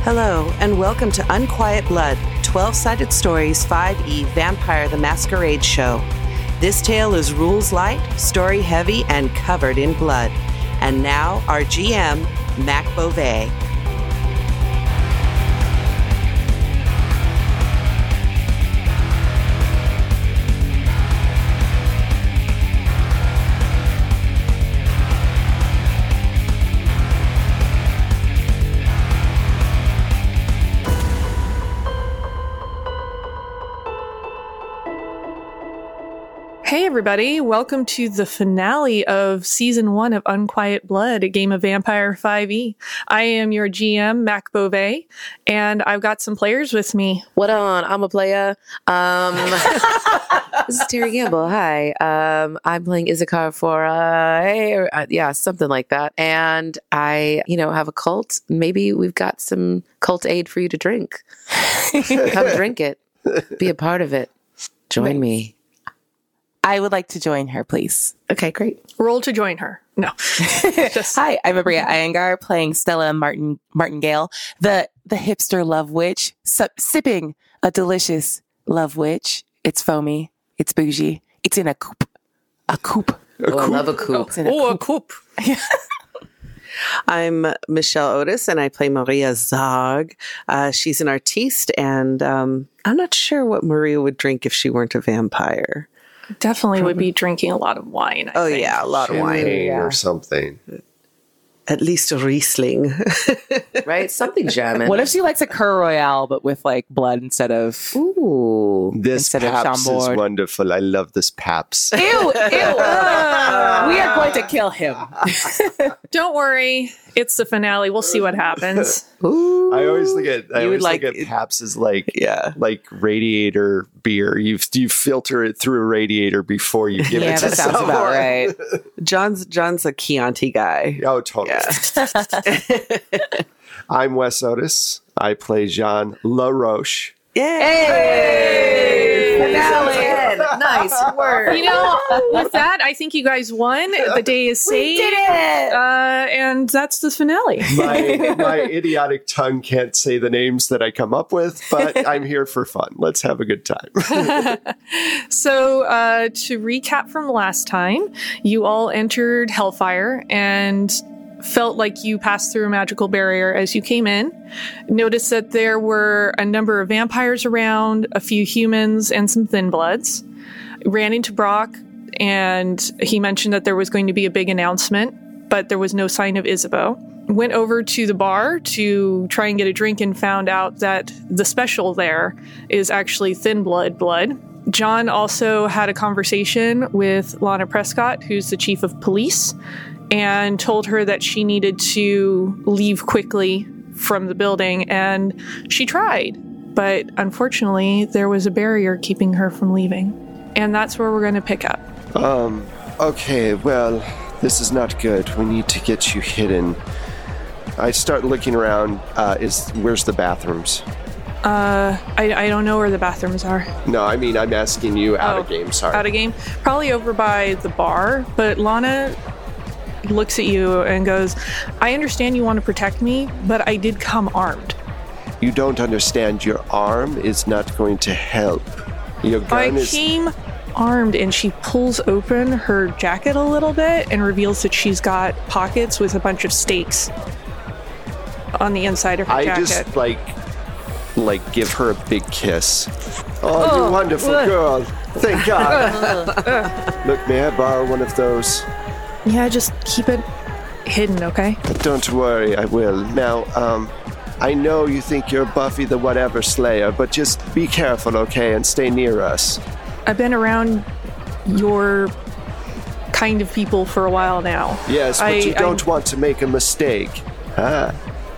Hello, and welcome to Unquiet Blood, 12-Sided Stories 5e Vampire the Masquerade Show. This tale is rules light, story heavy, and covered in blood. And now, our GM, Mac Beauvais. Hey everybody, welcome to the finale of Season 1 of Unquiet Blood, a game of Vampire 5e. I am your GM, Mac Beauvais, and I've got some players with me. What on? I'm a player. This is Terry Gamble. Hi. I'm playing Issachar for, something like that. And I, have a cult. Maybe we've got some cult aid for you to drink. Come drink it. Be a part of it. Join me. I would like to join her, please. Okay, great. Roll to join her. No. Hi, I'm Abria Iyengar playing Stella Martingale, the hipster love witch, sipping a delicious love witch. It's foamy. It's bougie. It's in a coupe. A coupe. I love a coupe. A coupe. I'm Michelle Otis, and I play Maria Zog. She's an artiste, and I'm not sure what Maria would drink if she weren't a vampire. Definitely would be drinking a lot of wine. I think. Yeah, a lot of wine. Or something. At least a Riesling. Right? Something German. What if she likes a Cur Royale, but with like blood instead of... Ooh. This Instead of Paps is Chambord. wonderful. I love this Paps. Ew, ew. We are going to kill him. Don't worry, it's the finale. We'll see what happens. Ooh. I always look at like Paps as like radiator beer. You filter it through a radiator before you give it to that sounds someone. about right. John's a Chianti guy. Oh, totally. I'm Wes Otis. I play Jean LaRoche. Yay! Finale. Nice work. With that, I think you guys won. The day is saved. We did it! And that's the finale. My idiotic tongue can't say the names that I come up with, but I'm here for fun. Let's have a good time. So, to recap from last time, you all entered Hellfire and felt like you passed through a magical barrier as you came in. Noticed that there were a number of vampires around, a few humans, and some thin bloods. Ran into Brock, and he mentioned that there was going to be a big announcement, but there was no sign of Isabeau. Went over to the bar to try and get a drink and found out that the special there is actually thin blood. John also had a conversation with Lana Prescott, who's the chief of police, and told her that she needed to leave quickly from the building, and she tried. But unfortunately, there was a barrier keeping her from leaving. And that's where we're going to pick up. Okay, well, this is not good. We need to get you hidden. I start looking around. Where's the bathrooms? I don't know where the bathrooms are. No, I mean, I'm asking you out of game, sorry. Out of game? Probably over by the bar, but Lana looks at you and goes, I understand you want to protect me, but I did come armed. You don't understand. Your arm is not going to help. Your gun I came armed, and she pulls open her jacket a little bit and reveals that she's got pockets with a bunch of stakes on the inside of her jacket. I just like give her a big kiss. Oh, you wonderful girl. Thank God. Look, may I borrow one of those? Yeah, just keep it hidden, okay? Don't worry, I will. Now, I know you think you're Buffy the whatever slayer, but just be careful, okay, and stay near us. I've been around your kind of people for a while now. Yes, but you don't want to make a mistake. Huh?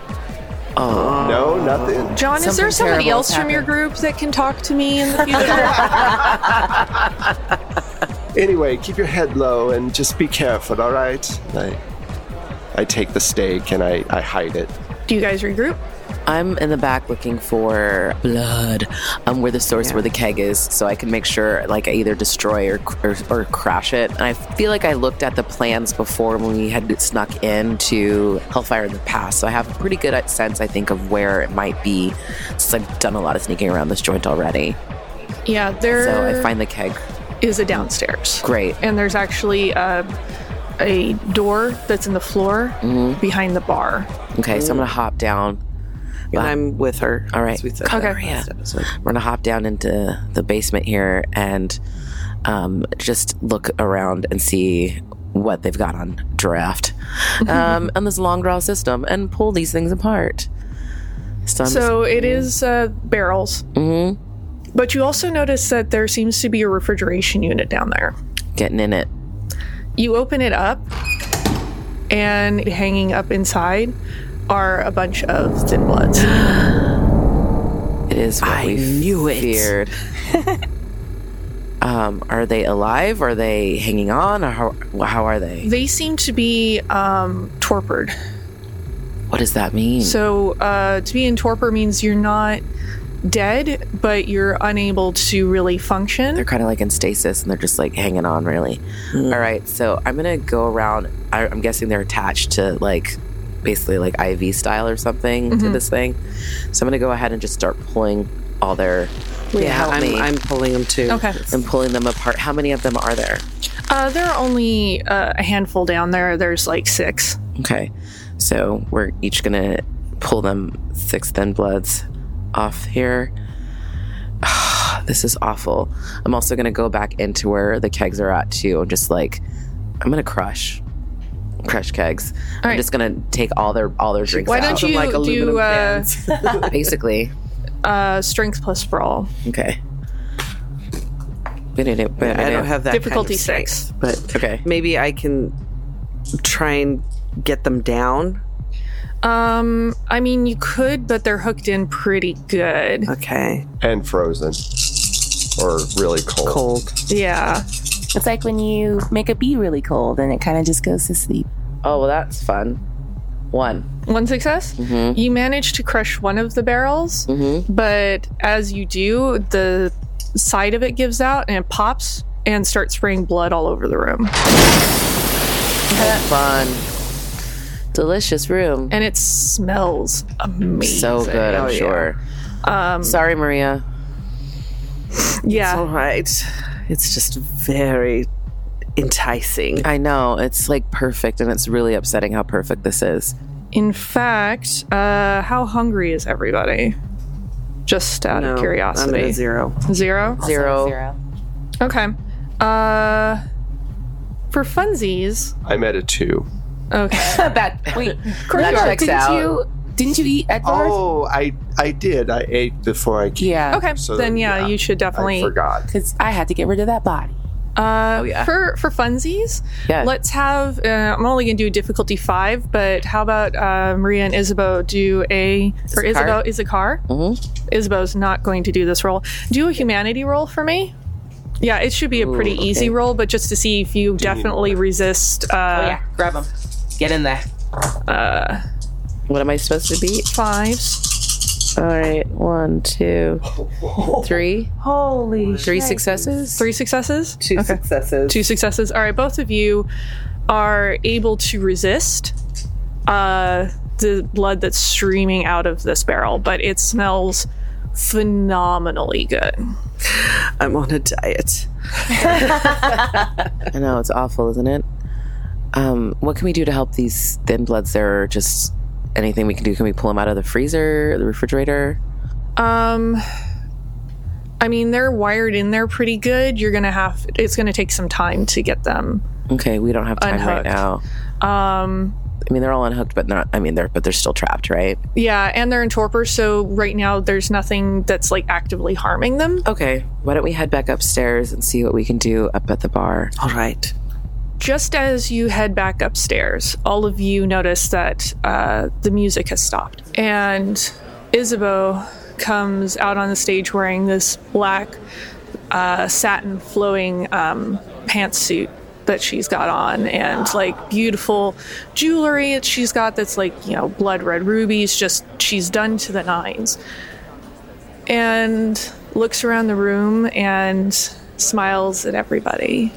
Oh. No, nothing. John, is there somebody else from your group that can talk to me in the future? Anyway, keep your head low and just be careful, all right? I take the stake and I hide it. Do you guys regroup? I'm in the back looking for blood, where the source, where the keg is, so I can make sure, like, I either destroy or crash it. And I feel like I looked at the plans before when we had snuck into Hellfire in the past, so I have a pretty good sense, I think, of where it might be, since I've done a lot of sneaking around this joint already. Yeah, there So I find the keg. is a downstairs. Great. And there's actually a door that's in the floor behind the bar. Okay, so I'm going to hop down. And I'm with her. All right. as we said Okay. last episode. We're gonna hop down into the basement here and just look around and see what they've got on draft on this long draw system and pull these things apart. So it is barrels. Mm-hmm. But you also notice that there seems to be a refrigeration unit down there. Getting in it. You open it up, and hanging up inside are a bunch of thin bloods. It is what I we knew it. feared. Are they alive? Are they hanging on? Or how are they? They seem to be torpored. What does that mean? So to be in torpor means you're not dead, but you're unable to really function. They're kind of like in stasis and they're just like hanging on, really. All right, so I'm gonna go around. I'm guessing they're attached to like basically like IV style or something to this thing. So I'm gonna go ahead and just start pulling all their. Help me. I'm pulling them too. Okay. I'm pulling them apart. How many of them are there? There are only a handful down there. There's like 6. Okay, so we're each gonna pull them 6 thin bloods off here. This is awful. I'm also gonna go back into where the kegs are at too, and just like I'm gonna crush kegs. I'm right. just gonna take all their drinks Why out. don't you like aluminum cans. Basically. Strength plus brawl? Okay. I don't have that Difficulty kind of 6. strength, but Okay. maybe I can try and get them down. I mean, you could, but they're hooked in pretty good. Okay. And frozen. Or really cold. Cold. Yeah. It's like when you make a bee really cold and it kind of just goes to sleep. Oh, well, that's fun. 1. 1 success? You manage to crush one of the barrels, but as you do, the side of it gives out and it pops and starts spraying blood all over the room. Fun. Delicious room. And it smells amazing. So good, I'm Oh, yeah. sure. Sorry, Maria. Yeah. All right. It's just very enticing. I know. It's like perfect, and it's really upsetting how perfect this is. In fact, how hungry is everybody? Just out of I'm curiosity. at 0. 0? 0. Okay. For funsies. I'm at a 2. Okay. Wait, That checks out. Didn't you eat Edward? Oh, I did. I ate before I came. Yeah. Okay. So then yeah, you should I definitely. forgot. Because I had to get rid of that body. yeah. For funsies, Yeah. let's have. I'm only going to do difficulty 5, but how about Maria and Isabeau do a or Issachar? Isabeau's not going to do this roll. Do a humanity roll for me. Yeah, it should be a pretty easy roll, but just to see if you definitely resist. Grab him. Get in there. What am I supposed to be? 5s. All right. 1, 2, 3. Holy 3 successes? 3 successes. 2 successes. 2 successes. All right, both of you are able to resist the blood that's streaming out of this barrel, but it smells phenomenally good. I'm on a diet. I know. It's awful, isn't it? What can we do to help these thin bloods? There or just anything we can do? Can we pull them out of the freezer, the refrigerator? I mean, they're wired in there pretty good. It's gonna take some time to get them. Okay, we don't have time right Unhooked. now. I mean, they're all unhooked, but not. I mean, they're still trapped, right? Yeah, and they're in torpor, so right now there's nothing that's like actively harming them. Okay, why don't we head back upstairs and see what we can do up at the bar? All right. Just as you head back upstairs, all of you notice that the music has stopped. And Isabeau comes out on the stage wearing this black satin flowing pantsuit that she's got on, and like beautiful jewelry that she's got that's like, blood red rubies, just she's done to the nines. And looks around the room and smiles at everybody.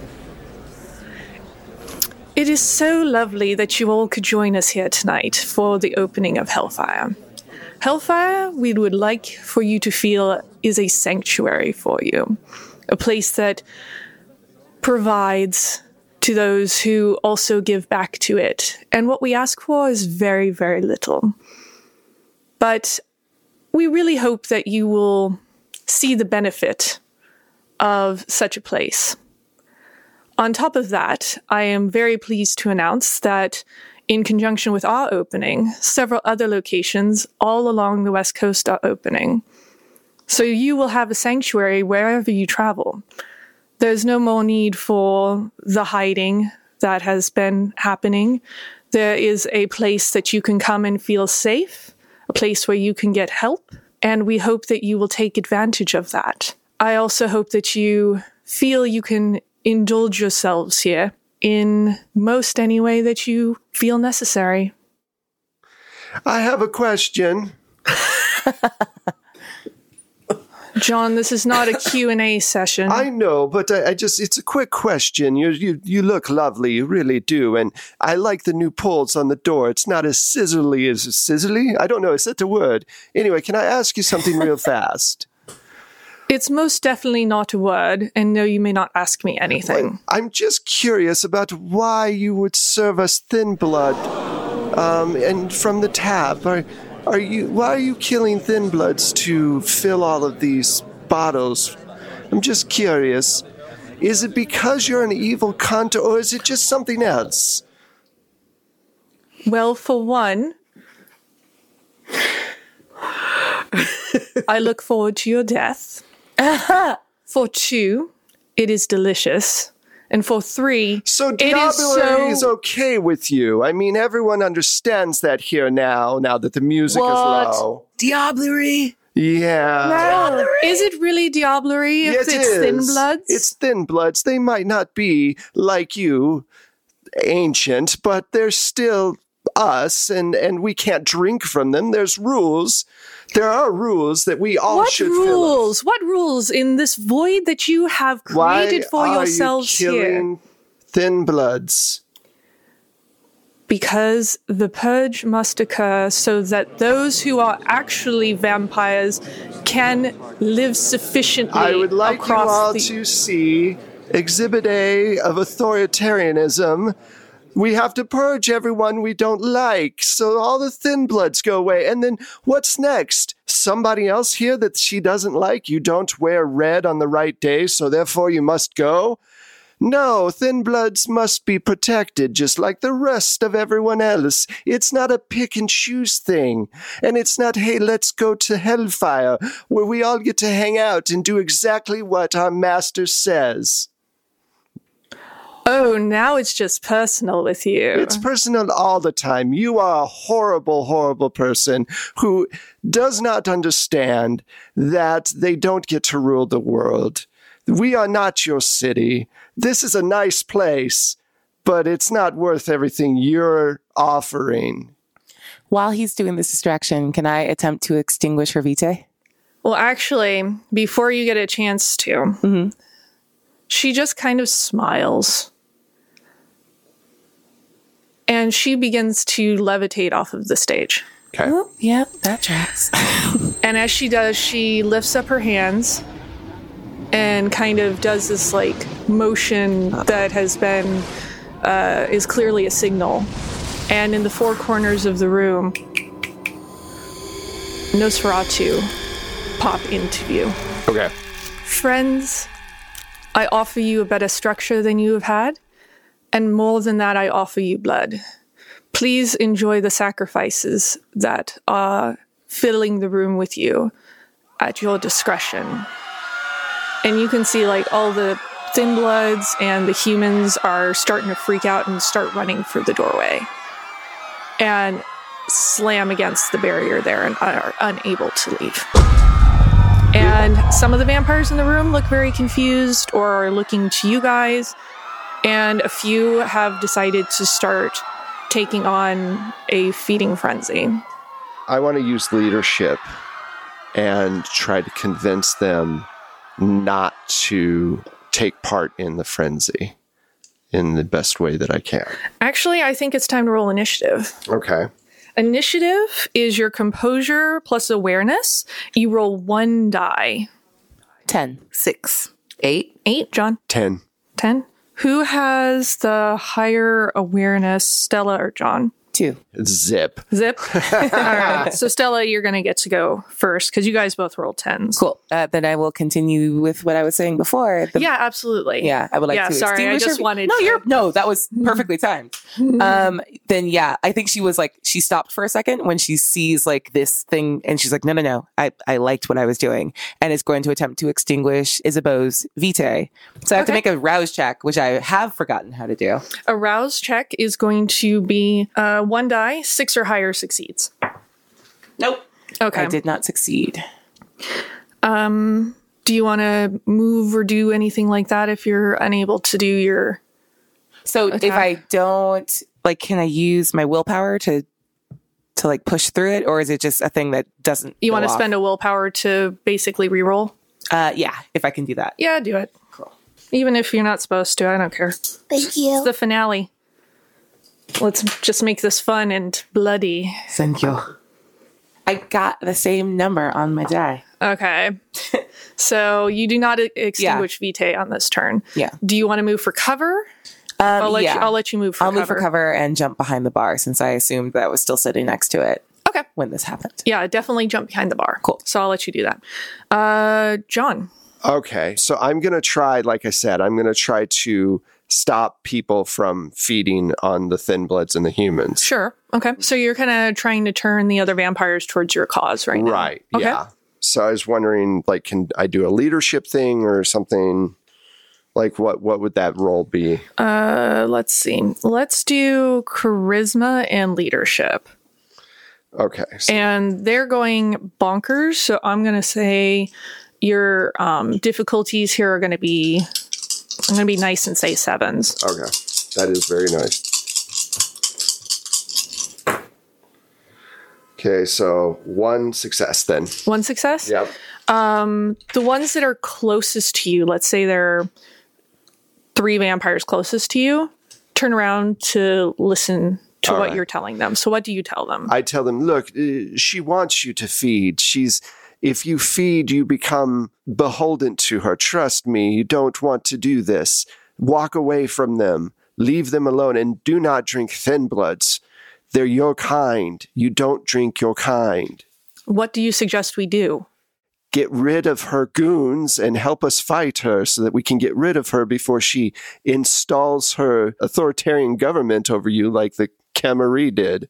It is so lovely that you all could join us here tonight for the opening of Hellfire. Hellfire, we would like for you to feel, is a sanctuary for you. A place that provides to those who also give back to it. And what we ask for is very, very little. But we really hope that you will see the benefit of such a place. On top of that, I am very pleased to announce that in conjunction with our opening, several other locations all along the West Coast are opening. So you will have a sanctuary wherever you travel. There's no more need for the hiding that has been happening. There is a place that you can come and feel safe, a place where you can get help, and we hope that you will take advantage of that. I also hope that you feel you can indulge yourselves here in most any way that you feel necessary. I have a question. John, this is not a Q&A session. I know, but it's a quick question. You look lovely, you really do. And I like the new pulls on the door. It's not as sizzly as sizzly. I don't know, is that the word? Anyway, can I ask you something real fast? It's most definitely not a word, and no, you may not ask me anything. Well, I'm just curious about why you would serve us thin blood, and from the tap. Why are you killing thin bloods to fill all of these bottles? I'm just curious. Is it because you're an evil cunt, or is it just something else? Well, for one, I look forward to your death. For two, it is delicious. And for three, so diablerie is okay with you. I mean, everyone understands that here now that the music is low. Diablerie? Yeah. No. Is it really diablerie if it's thin bloods? It's thin bloods. They might not be, like you, ancient, but they're still us, and we can't drink from them. There's rules. There are rules that we all should follow. What rules in this void that you have created for yourselves here? Why are you killing thin bloods? Because the purge must occur so that those who are actually vampires can live sufficiently across I would like you all to see Exhibit A of authoritarianism. We have to purge everyone we don't like, so all the thin bloods go away. And then what's next? Somebody else here that she doesn't like? You don't wear red on the right day, so therefore you must go? No, thin bloods must be protected just like the rest of everyone else. It's not a pick and choose thing. And it's not, hey, let's go to Hellfire, where we all get to hang out and do exactly what our master says. Oh, now it's just personal with you. It's personal all the time. You are a horrible, horrible person who does not understand that they don't get to rule the world. We are not your city. This is a nice place, but it's not worth everything you're offering. While he's doing this distraction, can I attempt to extinguish her vitae? Well, actually, before you get a chance to, she just kind of smiles. And she begins to levitate off of the stage. Okay. Oh, yeah, that tracks. And as she does, she lifts up her hands and kind of does this like motion that has been, is clearly a signal. And in the four corners of the room, Nosferatu pop into view. Okay. Friends, I offer you a better structure than you have had. And more than that, I offer you blood. Please enjoy the sacrifices that are filling the room with you at your discretion. And you can see like all the thin bloods and the humans are starting to freak out and start running for the doorway and slam against the barrier there and are unable to leave. And some of the vampires in the room look very confused or are looking to you guys. and a few have decided to start taking on a feeding frenzy. I want to use leadership and try to convince them not to take part in the frenzy in the best way that I can. Actually, I think it's time to roll initiative. Okay. Initiative is your composure plus awareness. You roll 1 die. 10. 6, 8. 8, John. 10. 10. Who has the higher awareness, Stella or John? 2. Zip. Zip. All right. So Stella, you're going to get to go first because you guys both rolled 10s. Cool. Then I will continue with what I was saying before. Yeah, absolutely. Yeah, I would like to sorry, I extinguish just her. wanted No, that was perfectly timed. Then yeah, I think she was like, she stopped for a second when she sees like this thing and she's like, no. I liked what I was doing and is going to attempt to extinguish Isabeau's vitae. So I have to make a rouse check, which I have forgotten how to do. A rouse check is going to be 1 die, 6 or higher succeeds. Nope. Okay. I did not succeed. Do you want to move or do anything like that if you're unable to do your... So attack? if I don't, like, can I use my willpower to like push through it, or is it just a thing that doesn't? You want to go off? spend a willpower to basically reroll? Yeah, if I can do that. Yeah, do it. Cool. Even if you're not supposed to, I don't care. Thank you. It's the finale. Let's just make this fun and bloody. Thank you. I got the same number on my die. Okay. So you do not extinguish vitae on this turn. Yeah. Do you want to move for cover? I'll let you move for I'll cover. move for cover and jump behind the bar since I assumed that I was still sitting next to it. Okay. When this happened. Yeah, definitely jump behind the bar. Cool. So I'll let you do that. John. Okay. So I'm going to try, like I said, I'm going to try to stop people from feeding on the Thin Bloods and the humans. Sure. Okay. So you're kind of trying to turn the other vampires towards your cause right now. Right. Okay. Yeah. So I was wondering, like, can I do a leadership thing or something? Like, what would that role be? Let's see. Let's do charisma and leadership. Okay. So And they're going bonkers. So I'm going to say your difficulties here are going to be, I'm going to be nice and say 7s. okay. That is very nice. Okay, so 1 success then. 1 success? Yep. The ones that are closest to you, let's say there are 3 vampires closest to you, turn around to listen to All what right. you're telling them. So what do you tell them? I tell them, look, she wants you to feed. If you feed, you become beholden to her. Trust me, you don't want to do this. Walk away from them. Leave them alone and do not drink Thin Bloods. They're your kind. You don't drink your kind. What do you suggest we do? Get rid of her goons and help us fight her so that we can get rid of her before she installs her authoritarian government over you like the Cammarine did.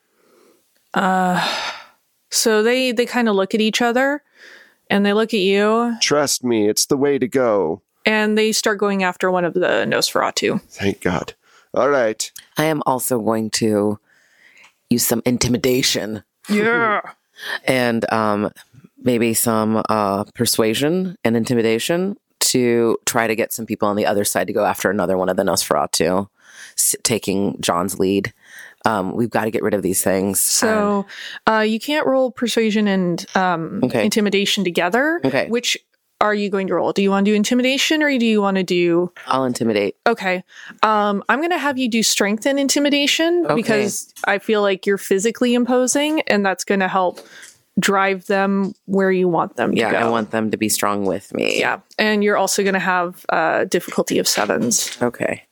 So they kind of look at each other and they look at you Trust me, it's the way to go. and they start going after one of the Nosferatu. Thank God. All right. I am also going to use some intimidation Yeah. and maybe some persuasion and intimidation to try to get some people on the other side to go after another one of the Nosferatu, taking John's lead. We've got to get rid of these things. So you can't roll persuasion and Okay. intimidation together. Okay. Which are you going to roll? Do you want to do intimidation or do you want to do... I'll intimidate. Okay. I'm going to have you do strength and intimidation Okay. because I feel like you're physically imposing and that's going to help drive them where you want them to Yeah, go. I want them to be strong with me. Yeah. And you're also going to have difficulty of 7s. Okay.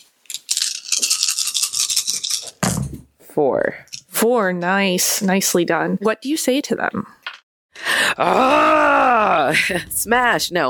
4. 4. Nice. Nicely done. What do you say to them? Ah, smash! No,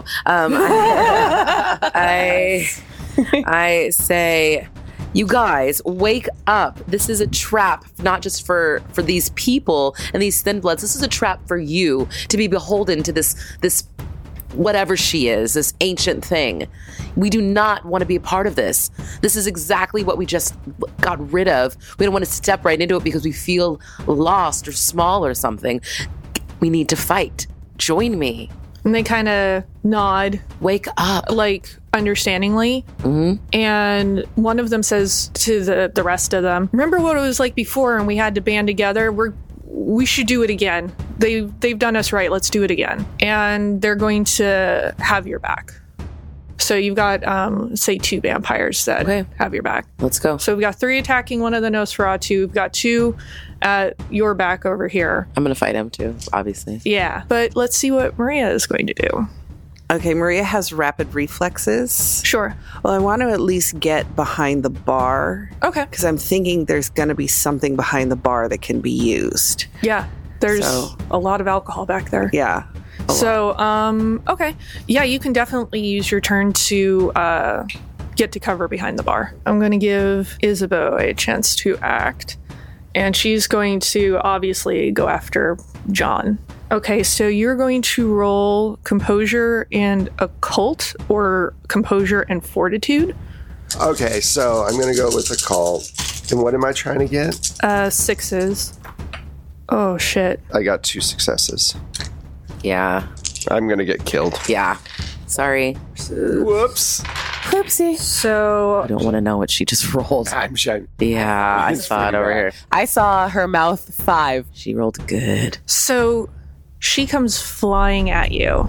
I say, you guys, wake up! This is a trap, not just for these people and these Thin Bloods. This is a trap for you to be beholden to this whatever she is, this ancient thing. We do not want to be a part of this. This is exactly what we just got rid of. We don't want to step right into it because we feel lost or small or something. We need to fight. Join me. And they kind of nod. Wake up. Like, understandingly. And one of them says to the rest of them, remember what it was like before and we had to band together? We should do it again. They've done us right. Let's do it again. And they're going to have your back. So you've got, say, 2 vampires that have your back. Let's go. So we've got 3 attacking one of the Nosferatu. We've got 2 at your back over here. I'm going to fight him too, obviously. Yeah, but let's see what Maria is going to do. Okay, Maria has rapid reflexes. Sure. Well, I want to at least get behind the bar. Okay. Because I'm thinking there's going to be something behind the bar that can be used. Yeah, there's a lot of alcohol back there. Yeah. So, okay. Yeah, you can definitely use your turn to get to cover behind the bar. I'm going to give Isabeau a chance to act. And she's going to obviously go after John. Okay, so you're going to roll composure and occult or composure and fortitude. Okay, so I'm going to go with occult. And what am I trying to get? 6s. Oh, shit. I got 2 successes. Yeah. I'm going to get killed. Yeah. Sorry. Whoops. Oopsie. So I don't want to know what she just rolled. I'm shy. Yeah, I It's saw it pretty over bad. here. I saw her mouth 5. She rolled good. So she comes flying at you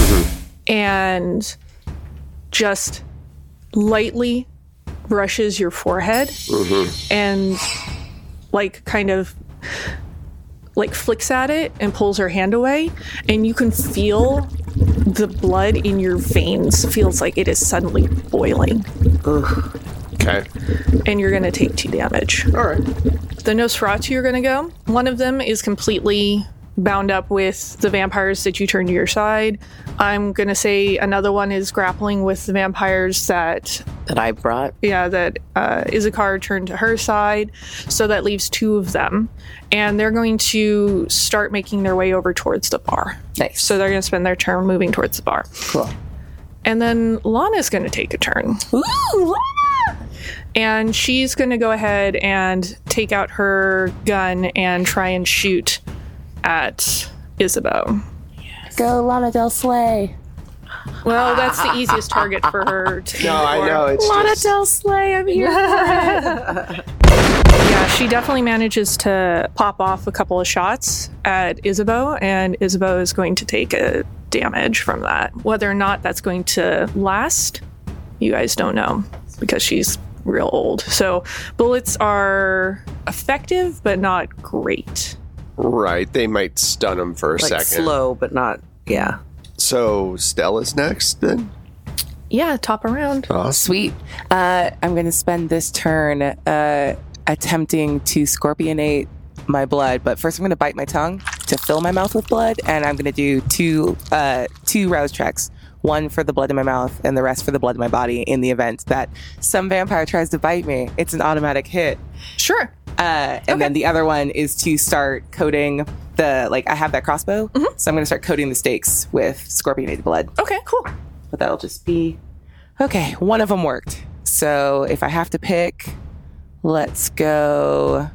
and just lightly brushes your forehead and like kind of like flicks at it and pulls her hand away, and you can feel the blood in your veins feels like it is suddenly boiling. Okay. And you're going to take 2 damage. All right. The Nosferatu are going to go. One of them is completely bound up with the vampires that you turned to your side. I'm going to say another one is grappling with the vampires that I brought. that Izakar turned to her side. So that leaves 2 of them. And they're going to start making their way over towards the bar. Nice. So they're going to spend their turn moving towards the bar. Cool. And then Lana's going to take a turn. Ooh, Lana! And she's going to go ahead and take out her gun and try and shoot at Isabeau. Go Lana Del Slay. Well, that's the easiest target for her to No, aim I for. know. It's Lana just... Del Slay, I'm here. Yeah, she definitely manages to pop off a couple of shots at Isabeau, and Isabeau is going to take a damage from that. Whether or not that's going to last, you guys don't know, because she's real old. So bullets are effective, but not great. Right. They might stun him for a Like second. slow, but not, yeah. So Stella's next then? Yeah, top around. Awesome. Sweet. I'm going to spend this turn attempting to scorpionate my blood, but first I'm going to bite my tongue to fill my mouth with blood, and I'm going to do two rouse checks. One for the blood in my mouth and the rest for the blood in my body in the event that some vampire tries to bite me. It's an automatic hit. Sure. And then the other one is to start coating I have that crossbow, so I'm going to start coating the stakes with scorpionated blood. Okay, cool. But that'll just be... Okay, one of them worked. So if I have to pick, let's do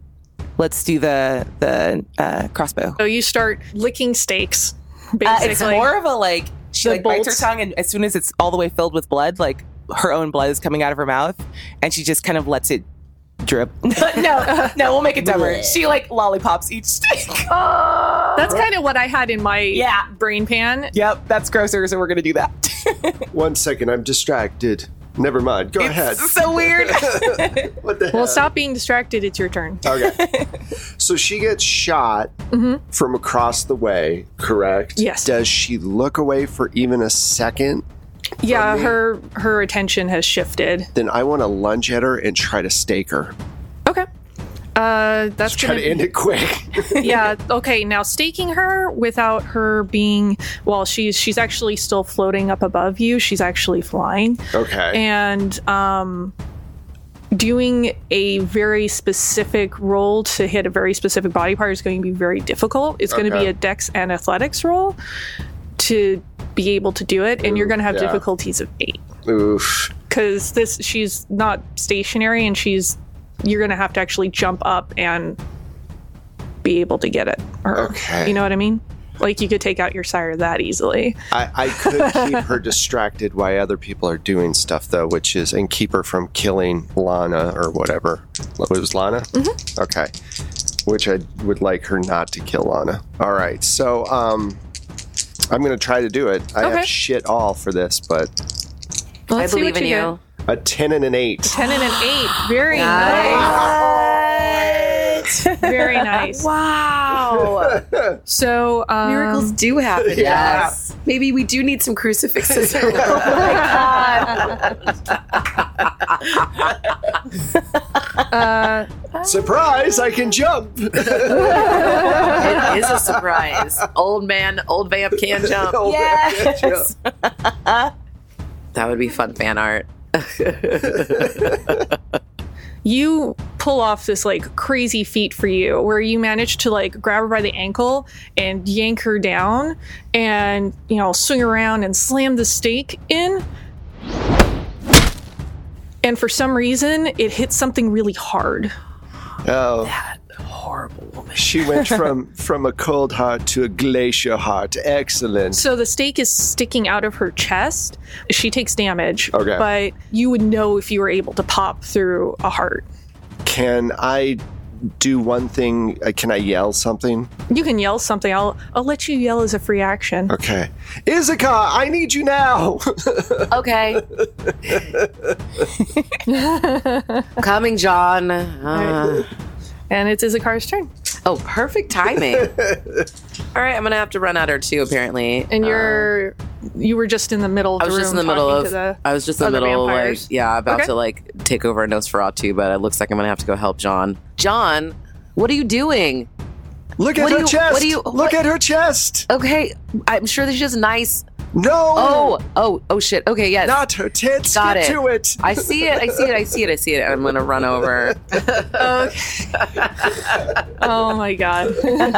the crossbow. So you start licking steaks, basically. It's more of a she The bites her bolts. tongue, and as soon as it's all the way filled with blood, her own blood is coming out of her mouth, and she just kind of lets it drip. no, we'll make it dumber. She lollipops each steak. That's kind of what I had in my brain pan. Yep, that's grosser, so we're gonna do that. 1 second, I'm distracted. Never mind. Go ahead. It's so weird. What the hell? Well, stop being distracted. It's your turn. Okay. So she gets shot from across the way, correct? Yes. Does she look away for even a second? Yeah, me? her attention has shifted. Then I want to lunge at her and try to stake her. Okay. That's Try gonna to end it quick. yeah. Okay. Now staking her without her being she's actually still floating up above you. She's actually flying. Okay. And doing a very specific roll to hit a very specific body part is going to be very difficult. It's going to be Okay. a dex and athletics roll to be able to do it, and you're going to have yeah. difficulties of 8 Oof. because she's not stationary, and you're going to have to actually jump up and be able to get it. Okay. You know what I mean? like you could take out your sire that easily. I could keep her distracted while other people are doing stuff, though, and keep her from killing Lana or whatever. What was Lana? Mm-hmm. Okay. Which I would like her not to kill Lana. All right. So, I'm going to try to do it. I have shit all for this, but... Well, I believe in you. A 10 and an 8. 10 and an 8. Very nice. Very nice. Wow. So miracles do happen. Yes. Maybe we do need some crucifixes. Oh my God. Surprise! I can jump. It is a surprise. Old vamp can jump. Yes. That would be fun fan art. You pull off this like crazy feat for you where you manage to like grab her by the ankle and yank her down and, swing around and slam the stake in. And for some reason, it hits something really hard. Oh. That horrible woman. She went from a cold heart to a glacier heart. Excellent. So the stake is sticking out of her chest. She takes damage. Okay. But you would know if you were able to pop through a heart. Can I do one thing? Can I yell something? You can yell something. I'll let you yell as a free action. Okay. Izaka, I need you now. Okay. Coming, John. And it's Izakar's turn. Oh, perfect timing. All right, I'm going to have to run at her too, apparently. And you were just in the middle of the room. I was just in the middle of, about to take over Nosferatu, but it looks like I'm going to have to go help John. John, what are you doing? Look at her chest. Look at her chest. Okay, I'm sure that she has nice... No. Oh, shit. Okay, yes. Not her tits. Got Get it. to it. I see it. I'm going to run over. Okay. Oh, my God.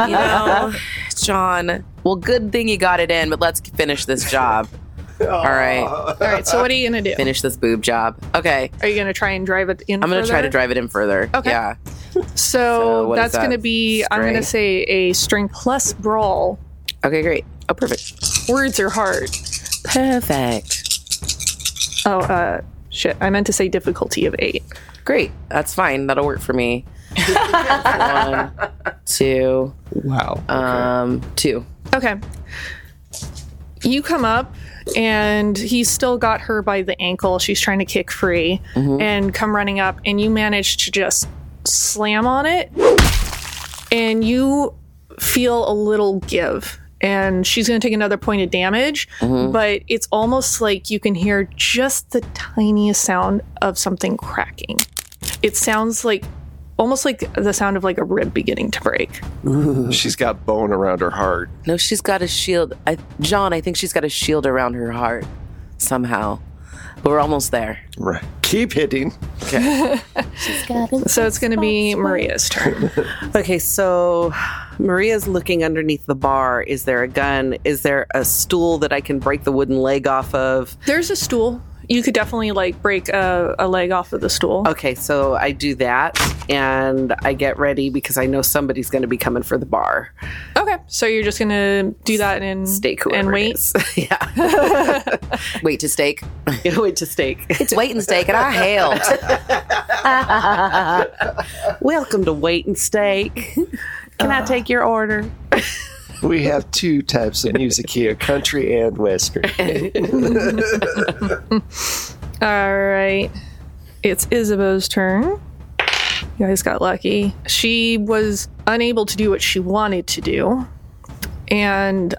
John, well, good thing you got it in, but let's finish this job. All right, so what are you going to do? Finish this boob job. Okay. Are you going to try and drive it in I'm going to try to drive it in further. Okay. Yeah. So that's going to be, Strength? I'm going to say a strength plus brawl. Okay, great. Oh, perfect. Words are hard. Perfect. Oh, shit. I meant to say difficulty of 8. Great. That's fine. That'll work for me. 1, 2. Wow. 2. Okay. You come up, and he's still got her by the ankle. She's trying to kick free, and come running up, and you manage to just slam on it, and you feel a little give. And she's going to take another point of damage, but it's almost like you can hear just the tiniest sound of something cracking. It sounds like almost like the sound of like a rib beginning to break. Ooh. She's got bone around her heart. No, she's got a shield. John, I think she's got a shield around her heart somehow. But we're almost there. Right. Keep hitting. Okay. So it's going to be Maria's turn. Okay, so Maria's looking underneath the bar. Is there a gun? Is there a stool that I can break the wooden leg off of? There's a stool. You could definitely break a leg off of the stool. Okay, so I do that and I get ready because I know somebody's going to be coming for the bar. Okay, so you're just going to do that and stake and wait. Yeah. Wait to stake. Wait to stake. It's wait and stake, and I hailed. Welcome to Wait and Stake. Can I take your order? We have 2 types of music here, country and western. All right. It's Isabeau's turn. You guys got lucky. She was unable to do what she wanted to do. And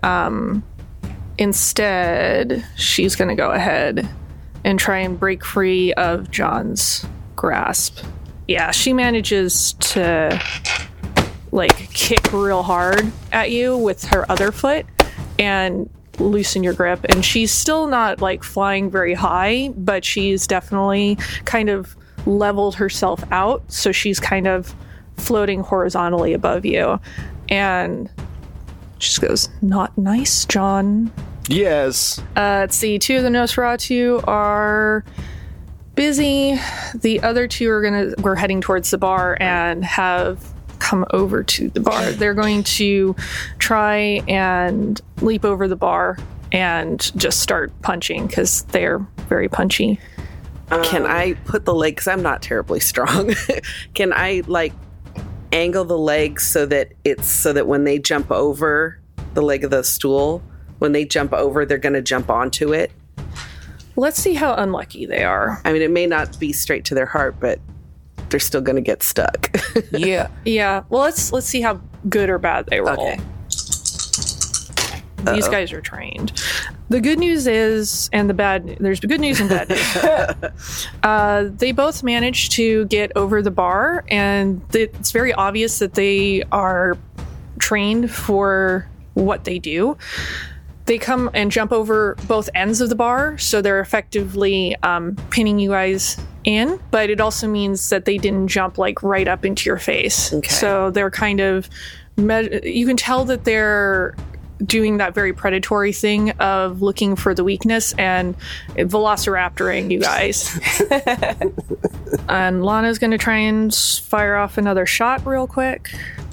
instead, she's going to go ahead and try and break free of John's grasp. Yeah, she manages to kick real hard at you with her other foot and loosen your grip. And she's still not flying very high, but she's definitely kind of leveled herself out. So she's kind of floating horizontally above you. And she just goes, "Not nice, John." Yes. Let's see. 2 of the Nosferatu are busy. The other 2 we're heading towards the bar and have come over to the bar. They're going to try and leap over the bar and just start punching because they're very punchy. Can I put the leg, because I'm not terribly strong, can I like angle the legs so that when they jump over the leg of the stool, when they jump over, they're going to jump onto it? Let's see how unlucky they are. I mean, it may not be straight to their heart, but they're still going to get stuck. Yeah. Yeah. Well, let's see how good or bad they roll. Okay. These guys are trained. The good news is, and there's good news and bad news. They both managed to get over the bar, and it's very obvious that they are trained for what they do. They come and jump over both ends of the bar, so they're effectively pinning you guys in, but it also means that they didn't jump like right up into your face. Okay. So they're kind of, you can tell that they're doing that very predatory thing of looking for the weakness and velociraptoring you guys. And Lana's going to try and fire off another shot real quick.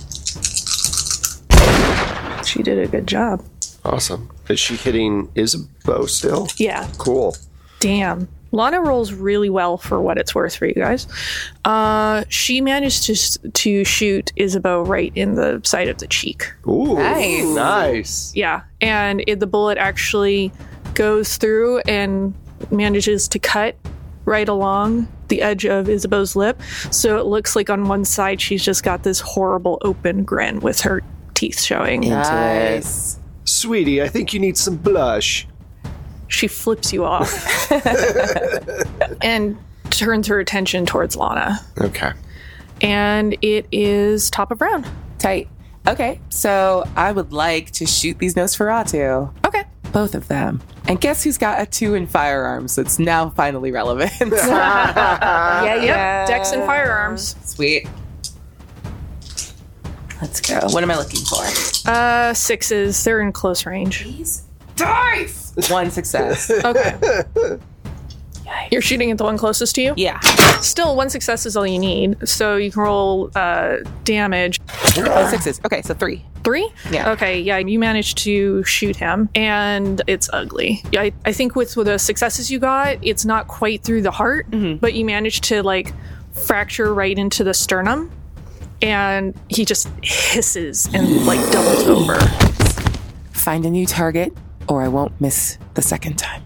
She did a good job. Awesome. Is she hitting Isabeau still? Yeah. Cool. Damn. Lana rolls really well for what it's worth for you guys. She managed to shoot Isabeau right in the side of the cheek. Ooh. Nice. Nice. Yeah. And the bullet actually goes through and manages to cut right along the edge of Isabeau's lip. So it looks like on one side she's just got this horrible open grin with her teeth showing. Nice. Sweetie, I think you need some blush. She flips you off and turns her attention towards Lana. Okay. And it is top of round. Tight. Okay, so I would like to shoot these Nosferatu. Okay. Both of them. And guess who's got a 2 in firearms? So it's now finally relevant. Yep. Dex and firearms. Sweet. Let's go. What am I looking for? 6s. They're in close range. Dice! 1 success. Okay. You're shooting at the one closest to you? Yeah. Still, 1 success is all you need. So you can roll damage. Oh, 6s. Okay, so 3. 3? Yeah. Okay, yeah, you managed to shoot him, and it's ugly. I think with the successes you got, it's not quite through the heart, but you managed to, like, fracture right into the sternum, and he just hisses and, like, doubles over. Find a new target, or I won't miss the second time.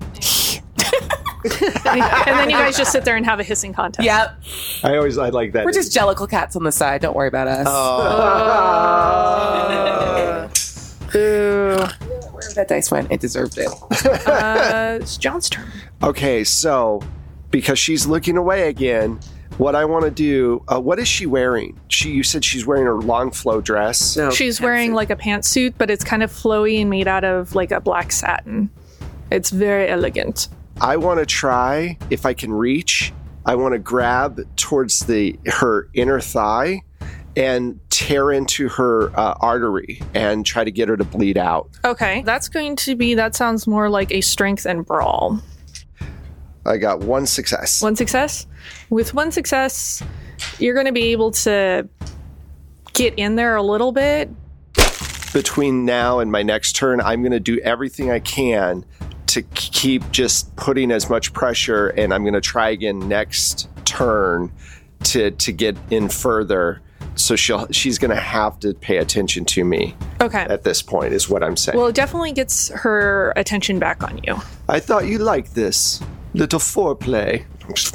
And then you guys just sit there and have a hissing contest. Yep. I like that. We're just jellicle cats on the side. Don't worry about us. Boo. Where that dice went, it deserved it. It's John's turn. Okay, so because she's looking away again, what I want to do, what is she wearing? You said she's wearing her long flow dress. No, She's wearing like a pantsuit, but it's kind of flowy and made out of like a black satin. It's very elegant. I want to try, if I can reach, I want to grab towards her inner thigh and tear into her artery and try to get her to bleed out. Okay, that sounds more like a strength and brawl. I got 1 success. 1 success? With 1 success, you're going to be able to get in there a little bit. Between now and my next turn, I'm going to do everything I can to keep just putting as much pressure, and I'm going to try again next turn to get in further. So she's going to have to pay attention to me. Okay. At this point is what I'm saying. Well, it definitely gets her attention back on you. I thought you liked this little foreplay.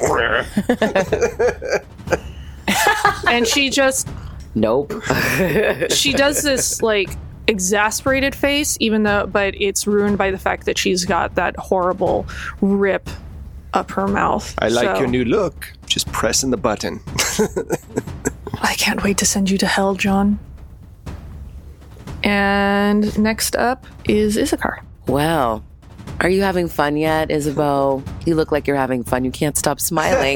And she just Nope. she does this like exasperated face, but it's ruined by the fact that she's got that horrible rip up her mouth. I like So, your new look. Just pressing the button. I can't wait to send you to hell, John. And next up is Issachar. Well, are you having fun yet, Isabeau? You look like you're having fun. You can't stop smiling.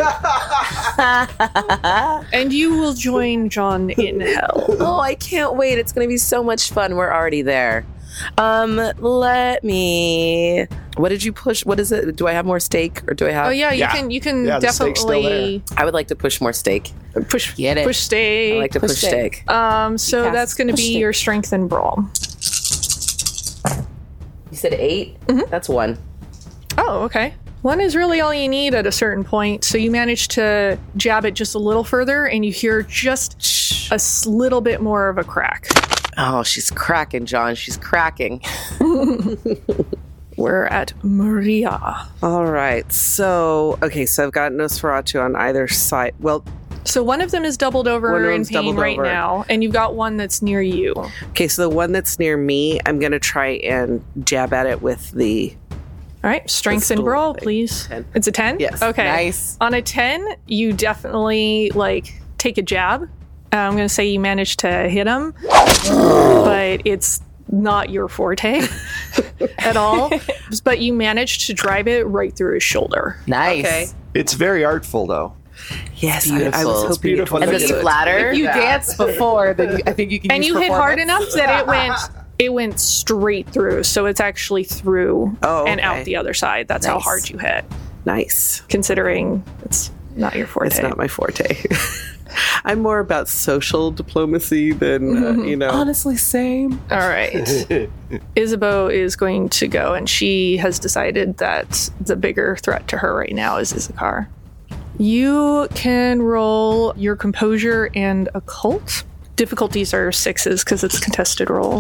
And you will join John in hell. Oh, I can't wait. It's going to be so much fun. We're already there. Let me. What did you push? What is it? Do I have more steak or do I have? Oh yeah, you can Yeah, the steak's still definitely I would like to push more steak. push Get it. push steak. I like to push steak. So that's going to be your strength and brawl. You said 8? That's 1. Oh, okay. 1 is really all you need at a certain point. So you manage to jab it just a little further, and you hear just a little bit more of a crack. Oh, she's cracking, John. She's cracking. We're at Maria. All right. So I've got Nosferatu on either side. Well, So one of them is doubled One over of in them's pain doubled right over. now, and you've got one that's near you. okay, so the one that's near me, I'm going to try and jab at it with the... All right, strength and stool brawl, thing. please. 10. It's a 10? Yes. Okay. Nice. On a 10, you definitely take a jab. I'm going to say you managed to hit him, but it's not your forte at all. But you managed to drive it right through his shoulder. Nice. Okay. It's very artful, though. Yes, Beautiful. I was It's hoping beautiful. it And would the do it. splatter. If you danced before, then I think you can. And use you hit hard performance. enough that it went straight through. So it's actually through and okay. out the other side. That's how Nice. hard you hit, Nice. considering it's not your forte. It's not my forte. I'm more about social diplomacy than, Honestly, same. All right. Isabeau is going to go, and she has decided that the bigger threat to her right now is Issachar. You can roll your composure and occult. Difficulties are 6s because it's a contested roll.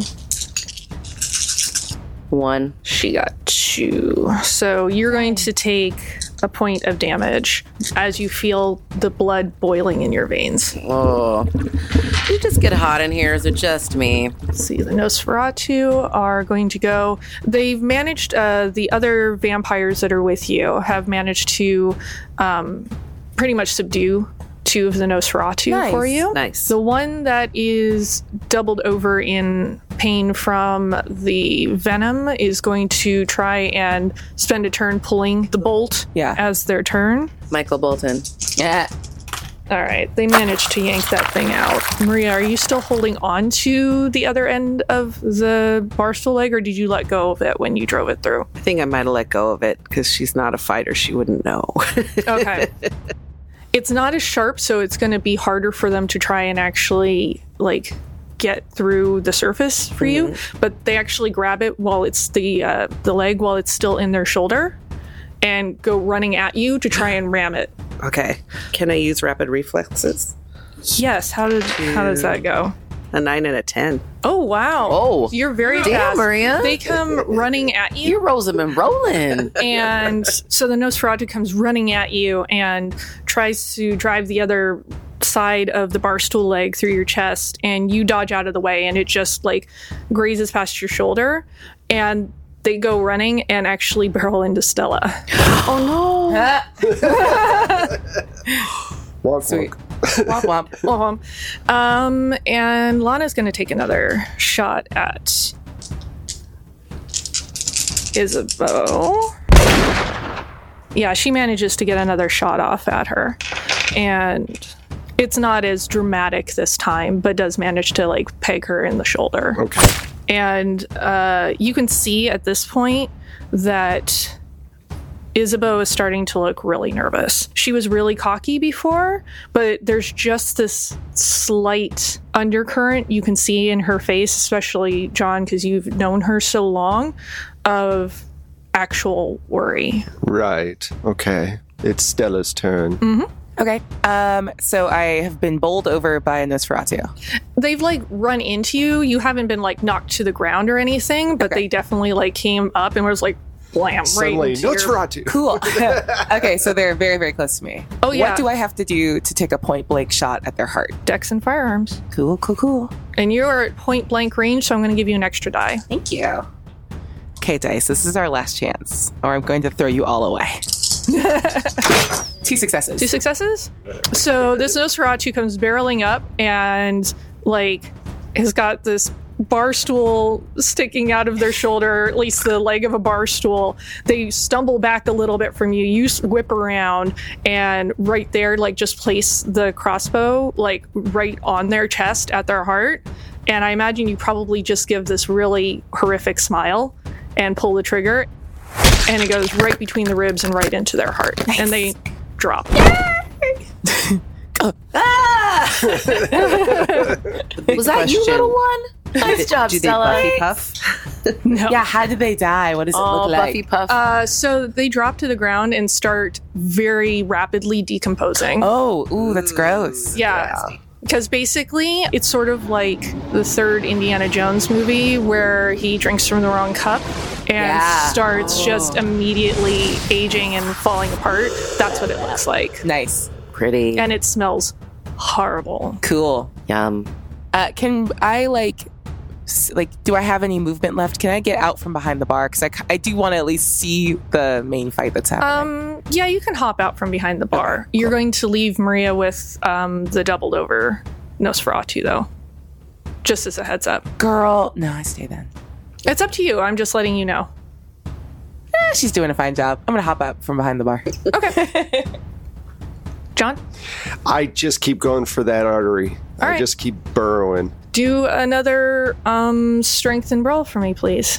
1. She got 2. So you're going to take a point of damage as you feel the blood boiling in your veins. Oh. You just get hot in here. Is it just me? See, the Nosferatu are going to go. They've managed, the other vampires that are with you have managed to pretty much subdue 2 of the Nosferatu for you. Nice. The one that is doubled over in pain from the venom is going to try and spend a turn pulling the bolt as their turn. Michael Bolton. Yeah. All right, they managed to yank that thing out. Maria, are you still holding on to the other end of the barstool leg, or did you let go of it when you drove it through? I think I might have let go of it because she's not a fighter. She wouldn't know. Okay. It's not as sharp, so it's going to be harder for them to try and actually, get through the surface for you. But they actually grab it while it's the leg while it's still in their shoulder and go running at you to try and ram it. Okay. Can I use rapid reflexes? Yes, how does that go? A 9 and a 10. Oh, wow. Oh. You're very Damn, fast. Maria. They come running at you. You rolls them and rolling. And so the Nosferatu comes running at you and tries to drive the other side of the bar stool leg through your chest, and you dodge out of the way, and it just grazes past your shoulder, and they go running and actually barrel into Stella. Oh no. Sweet. Womp womp. And Lana's going to take another shot at Isabeau. Yeah, she manages to get another shot off at her. And it's not as dramatic this time, but does manage to peg her in the shoulder. Okay. And you can see at this point that Isabeau is starting to look really nervous. She was really cocky before, but there's just this slight undercurrent you can see in her face, especially John, because you've known her so long, of actual worry. Right. Okay. It's Stella's turn. Okay. So I have been bowled over by a Nosferatu. They've run into you. You haven't been knocked to the ground or anything, but they definitely came up and was blam, Suddenly, right into your... Nosferatu. Cool. Okay, so they're very, very close to me. Oh, yeah. What do I have to do to take a point blank shot at their heart? Dex and firearms. Cool, cool, cool. And you're at point blank range, so I'm going to give you an extra die. Thank you. Okay, Dice, this is our last chance, or I'm going to throw you all away. 2 successes. 2 successes? So this Nosferatu comes barreling up and has got this bar stool sticking out of their shoulder, at least the leg of a bar stool. They stumble back a little bit from you. You whip around and right there, just place the crossbow right on their chest at their heart. And I imagine you probably just give this really horrific smile and pull the trigger, and it goes right between the ribs and right into their heart. Nice. And they drop. Was that you, little one? Nice job, Stella. Buffy Puff? No. Yeah, how did they die? What does it look like? Buffy Puff. So they drop to the ground and start very rapidly decomposing. Oh, ooh, that's gross. Yeah. Because basically, it's sort of like the third Indiana Jones movie where he drinks from the wrong cup and starts just immediately aging and falling apart. That's what it looks like. Nice. Pretty. And it smells horrible. Cool. Yum. Can I do I have any movement left? Can I get out from behind the bar? Because I do want to at least see the main fight that's happening. Yeah, you can hop out from behind the bar. Okay, You're going to leave Maria with the doubled over Nosferatu, though. Just as a heads up. Girl, no, I stay then. It's up to you. I'm just letting you know. She's doing a fine job. I'm going to hop out from behind the bar. Okay. John? I just keep going for that artery. All right. I just keep burrowing. Do another strength and brawl for me, please.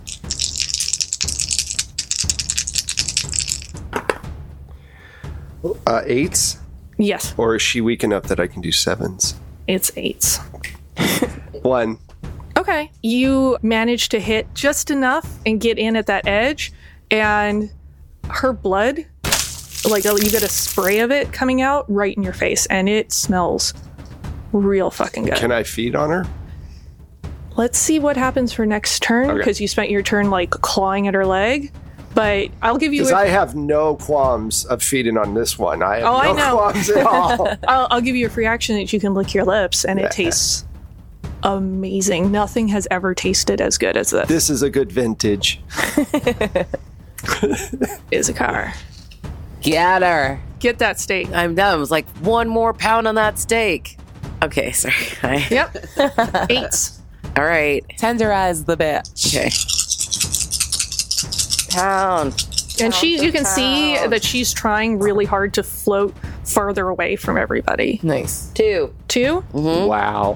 Eights? Yes. Or is she weak enough that I can do sevens? It's 8s. 1. Okay. You manage to hit just enough and get in at that edge, and her blood, you get a spray of it coming out right in your face, and it smells real fucking good. Can I feed on her? Let's see what happens for next turn, because you spent your turn clawing at her leg. But I'll give you. Because I have no qualms of feeding on this one. I have no qualms at all. I'll give you a free action that you can lick your lips, and it tastes amazing. Nothing has ever tasted as good as this. This is a good vintage. Issachar. Get her. Get that steak. I'm done. It was like 1 more pound on that steak. Okay, sorry. Yep. 8s. All right. Tenderize the bitch. Okay. Pound. And you can see that she's trying really hard to float farther away from everybody. Nice. 2. 2? Mm-hmm. Wow.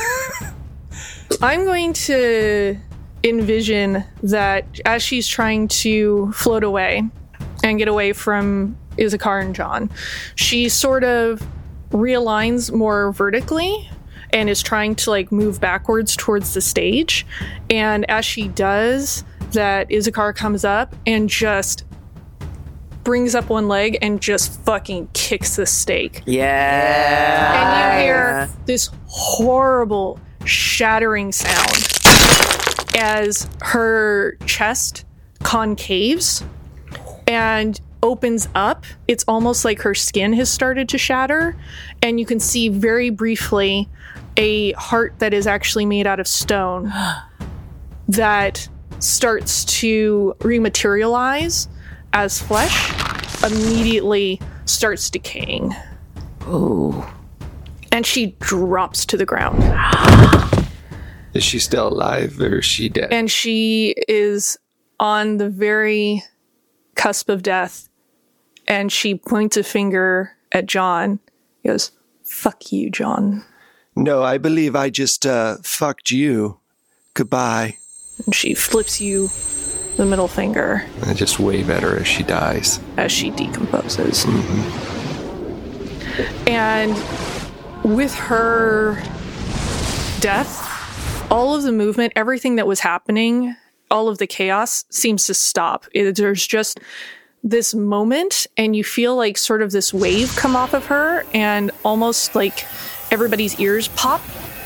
I'm going to envision that as she's trying to float away and get away from Issachar and John, she sort of realigns more vertically and is trying to move backwards towards the stage. And as she does, that Issachar comes up and just brings up one leg and just fucking kicks the steak. Yeah. And you hear this horrible shattering sound as her chest concaves and opens up. It's almost like her skin has started to shatter, and you can see very briefly a heart that is actually made out of stone that starts to rematerialize as flesh, immediately starts decaying. Ooh. And she drops to the ground. Is she still alive or is she dead? And she is on the very cusp of death. And she points a finger at John. He goes, "Fuck you, John." No, I believe I just fucked you. Goodbye. And she flips you the middle finger. I just wave at her as she dies. As she decomposes. Mm-hmm. And with her death, all of the movement, everything that was happening, all of the chaos seems to stop. There's just this moment, and you feel sort of this wave come off of her, and almost everybody's ears pop.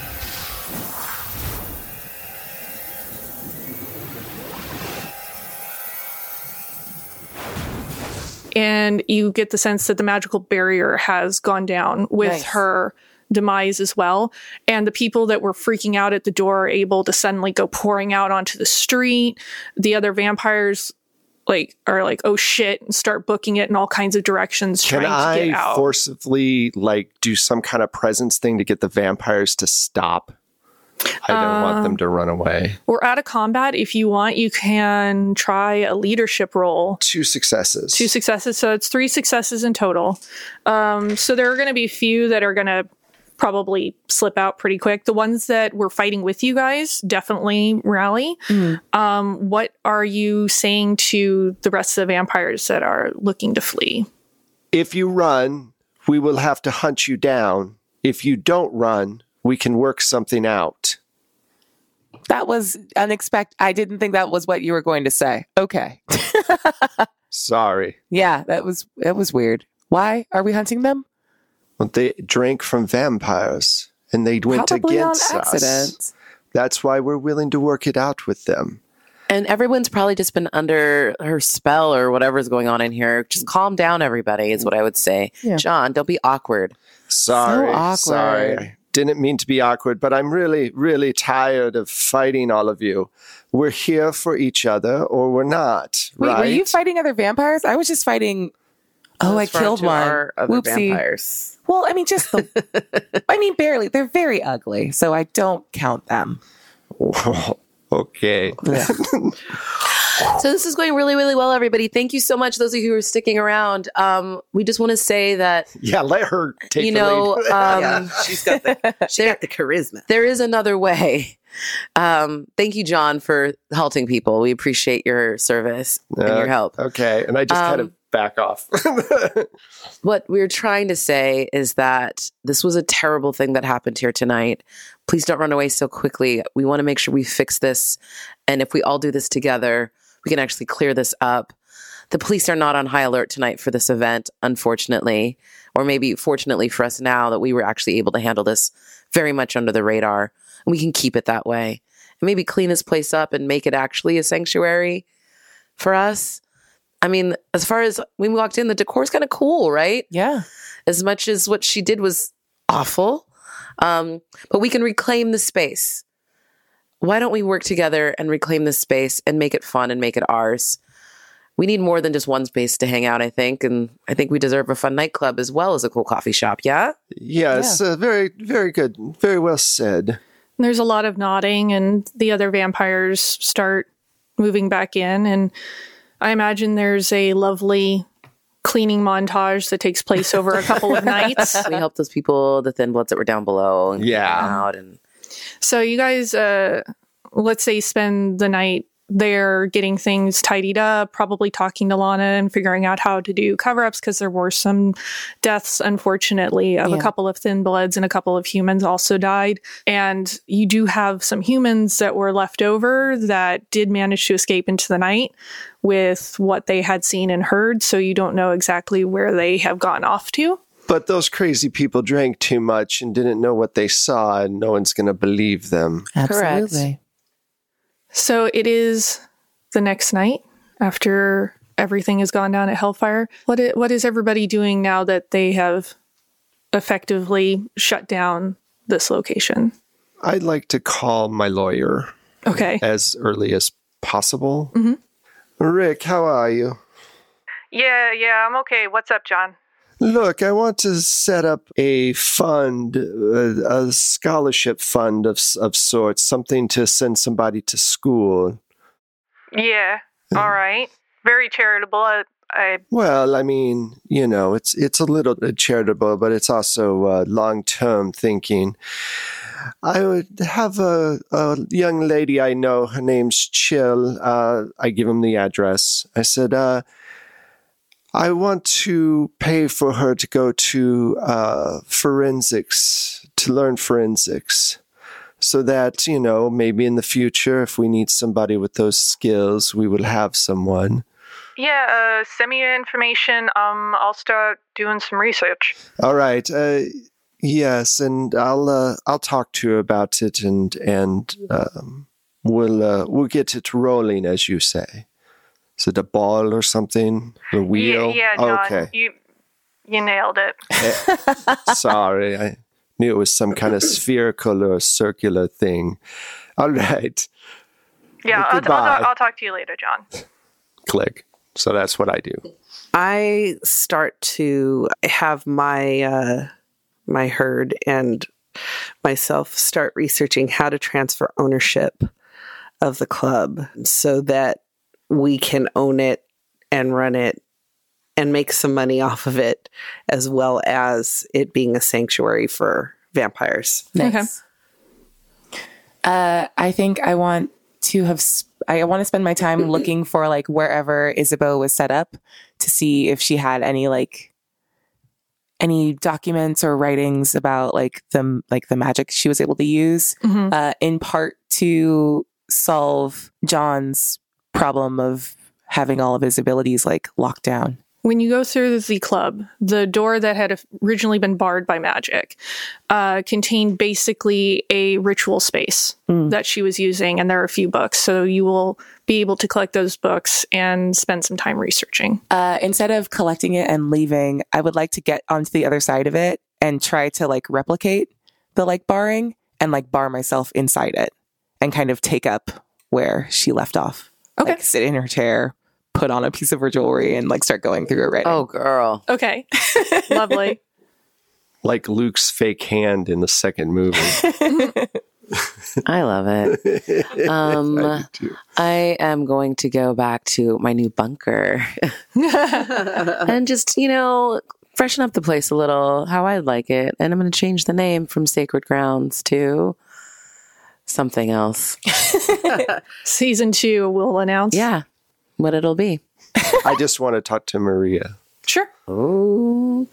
And you get the sense that the magical barrier has gone down with her demise as well. And the people that were freaking out at the door are able to suddenly go pouring out onto the street. The other vampires are oh shit, and start booking it in all kinds of directions. Can trying to get out. Forcibly do some kind of presence thing to get the vampires to stop? I don't want them to run away. We're out of combat. If you want, you can try a leadership roll. 2 successes. 2 successes. So it's 3 successes in total. So there are going to be a few that are going to probably slip out pretty quick. The ones that were fighting with you guys definitely rally. What are you saying to the rest of the vampires that are looking to flee? If you run, we will have to hunt you down. If you don't run, we can work something out. That was unexpected. I didn't think that was what you were going to say. Okay. Sorry. Yeah, that was weird. Why are we hunting them? Well, they drank from vampires, and they went Probably against on us. accident. That's why we're willing to work it out with them. And everyone's probably just been under her spell or whatever's going on in here. Just calm down, everybody, is what I would say. Yeah. John, don't be awkward. Sorry. awkward. Sorry. I didn't mean to be awkward, but I'm really, really tired of fighting all of you. We're here for each other, or we're not, Wait, right? were you fighting other vampires? I was just fighting. Oh, I killed one. Other Whoopsie. vampires. Well, I mean, barely. They're very ugly, so I don't count them. Okay. Yeah. So this is going really, really well, everybody. Thank you so much, those of you who are sticking around. We just want to say that, Yeah, let her take you the know, lead. She's got the charisma. there is another way. Thank you, John, for halting people. We appreciate your service and your help. Okay, and I just kind of back off. What we're trying to say is that this was a terrible thing that happened here tonight. Please don't run away so quickly. We want to make sure we fix this. And if we all do this together, we can actually clear this up. The police are not on high alert tonight for this event, unfortunately, or maybe fortunately for us now that we were actually able to handle this very much under the radar. And we can keep it that way and maybe clean this place up and make it actually a sanctuary for us. I mean, as far as when we walked in, the decor's kind of cool, right? Yeah. As much as what she did was awful. But we can reclaim the space. Why don't we work together and reclaim this space and make it fun and make it ours? We need more than just one space to hang out, I think. And I think we deserve a fun nightclub as well as a cool coffee shop, yeah? Yes, very, very good. Very well said. There's a lot of nodding, and the other vampires start moving back in. And I imagine there's a lovely cleaning montage that takes place over a couple of nights. We helped those people, the thin bloods that were down below. And Yeah. get them out and So you guys, let's say, spend the night there getting things tidied up, probably talking to Lana and figuring out how to do cover-ups, because there were some deaths, unfortunately, of a couple of thin bloods, and a couple of humans also died. And you do have some humans that were left over that did manage to escape into the night with what they had seen and heard. So you don't know exactly where they have gone off to. But those crazy people drank too much and didn't know what they saw, and no one's going to believe them. Absolutely. So it is the next night after everything has gone down at Hellfire. What is everybody doing now that they have effectively shut down this location? I'd like to call my lawyer Okay. as early as possible. Mm-hmm. Rick, how are you? Yeah, I'm okay. What's up, John? Look, I want to set up a fund, a scholarship fund of sorts, something to send somebody to school. Yeah, all right. Very charitable. Well, I mean, you know, it's a little charitable, but it's also long-term thinking. I would have a young lady I know. Her name's Chill. I give him the address. I said, I want to pay for her to go to forensics, to learn forensics, so that, you know, maybe in the future, if we need somebody with those skills, we will have someone. Yeah, send me your information. I'll start doing some research. All right. Yes, and I'll talk to her about it, and we'll get it rolling, as you say. Is it a ball or something? A wheel? Yeah, John. Okay. You nailed it. Sorry, I knew it was some kind of spherical or circular thing. All right. Yeah, I'll talk to you later, John. Click. So that's what I do. I start to have my my herd and myself start researching how to transfer ownership of the club so that we can own it and run it and make some money off of it, as well as it being a sanctuary for vampires. Nice. I think I want to spend my time looking for like wherever Isabeau was set up to see if she had any documents or writings about like the magic she was able to use, in part to solve John's problem of having all of his abilities like locked down. When you go through the club, the door that had originally been barred by magic contained basically a ritual space that she was using, and there are a few books. So you will be able to collect those books and spend some time researching. Instead of collecting it and leaving, I would like to get onto the other side of it and try to like replicate the like barring and like bar myself inside it and kind of take up where she left off. Okay. Like sit in her chair, put on a piece of her jewelry, and like start going through her writing. Oh, girl. Okay. Lovely. Like Luke's fake hand in the second movie. I love it. I do too. I am going to go back to my new bunker and just, freshen up the place a little, how I'd like it. And I'm going to change the name from Sacred Grounds to something else. Season 2 will announce. Yeah, what it'll be. I just want to talk to Maria. Sure. Oh,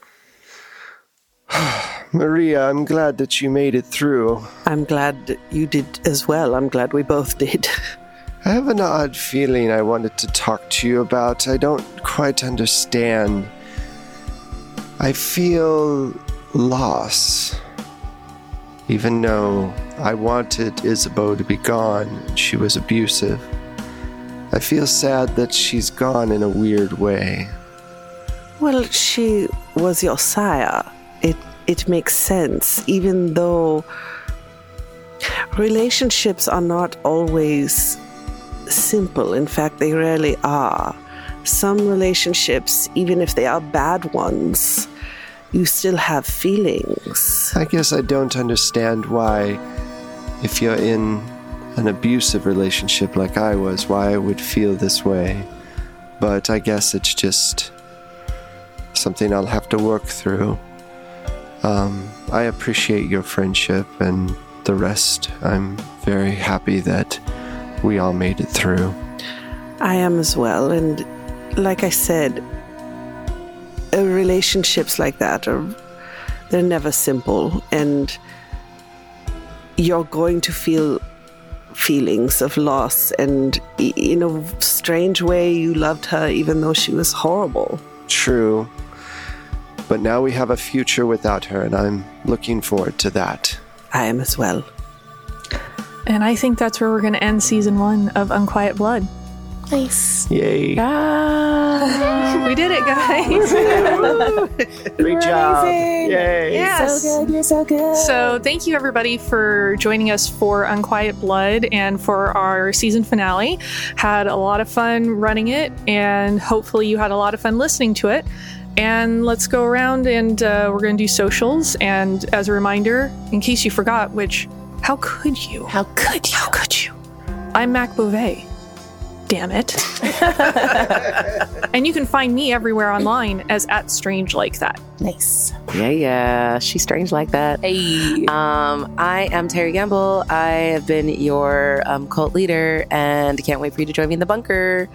Maria, I'm glad that you made it through. I'm glad that you did as well. I'm glad we both did. I have an odd feeling I wanted to talk to you about. I don't quite understand. I feel loss. Even though I wanted Isabeau to be gone, she was abusive. I feel sad that she's gone in a weird way. Well, she was your sire. It makes sense, even though relationships are not always simple. In fact, they rarely are. Some relationships, even if they are bad ones, you still have feelings. I guess I don't understand why, if you're in an abusive relationship like I was, why I would feel this way. But I guess it's just something I'll have to work through. I appreciate your friendship and the rest. I'm very happy that we all made it through. I am as well, and like I said, relationships like that they're never simple, and you're going to feel feelings of loss, and in a strange way you loved her even though she was horrible. True. But now we have a future without her, and I'm looking forward to that. I am as well. And I think that's where we're going to end season 1 of Unquiet Blood. Nice. Yay. We did it, guys. Great job. Amazing. Yay. Yes. So good. You're so good. So thank you, everybody, for joining us for Unquiet Blood and for our season finale. Had a lot of fun running it, and hopefully you had a lot of fun listening to it. And let's go around and we're going to do socials. And as a reminder, in case you forgot, which, how could you? How could you? How could you? I'm Mac Beauvais. Damn it. And you can find me everywhere online as @StrangeLikeThat. Nice. yeah. She's strange like that. Hey. I am Terry Gamble. I have been your cult leader and can't wait for you to join me in the bunker.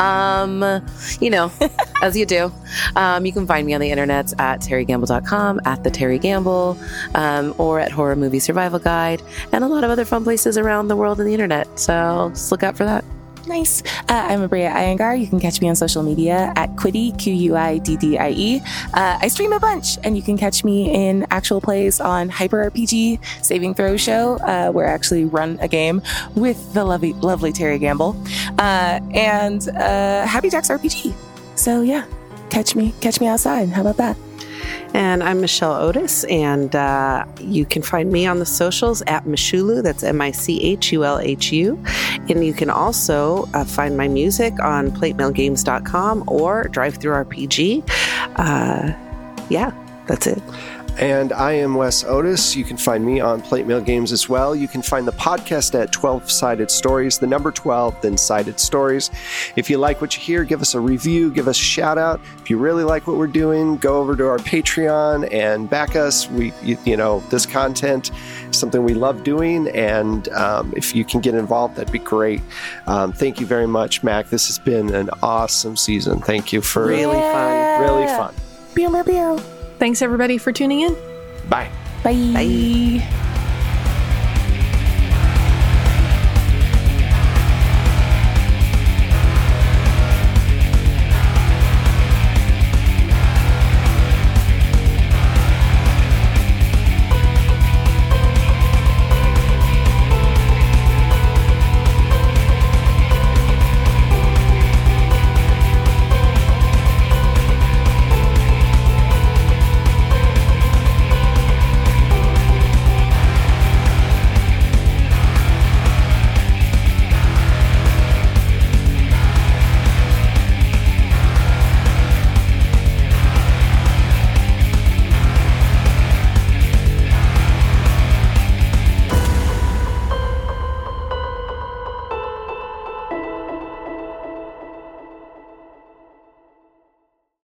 As you do. You can find me on the internet at terrygamble.com, at the Terry Gamble, or at Horror Movie Survival Guide, and a lot of other fun places around the world and the internet. So just look out for that. Nice. I'm Abria Iyengar. You can catch me on social media at Quiddy, Q-U-I-D-D-I-E. I stream a bunch, and you can catch me in actual plays on Hyper RPG Saving Throw Show, where I actually run a game with the lovely Terry Gamble, and Happy Jacks RPG. So yeah, catch me outside. How about that? And I'm Michelle Otis, and you can find me on the socials at Michulu. That's MICHULHU. And you can also find my music on platemailgames.com or DriveThruRPG. Yeah, that's it. And I am Wes Otis. You can find me on Plate Mail Games as well. You can find the podcast at 12 Sided Stories, the number 12, then Sided Stories. If you like what you hear, give us a review, give us a shout out. If you really like what we're doing, go over to our Patreon and back us. This content is something we love doing, and if you can get involved, that'd be great. Thank you very much, Mac. This has been an awesome season. Thank you for Really fun. Really fun. Pew, pew, pew. Thanks everybody for tuning in. Bye. Bye. Bye.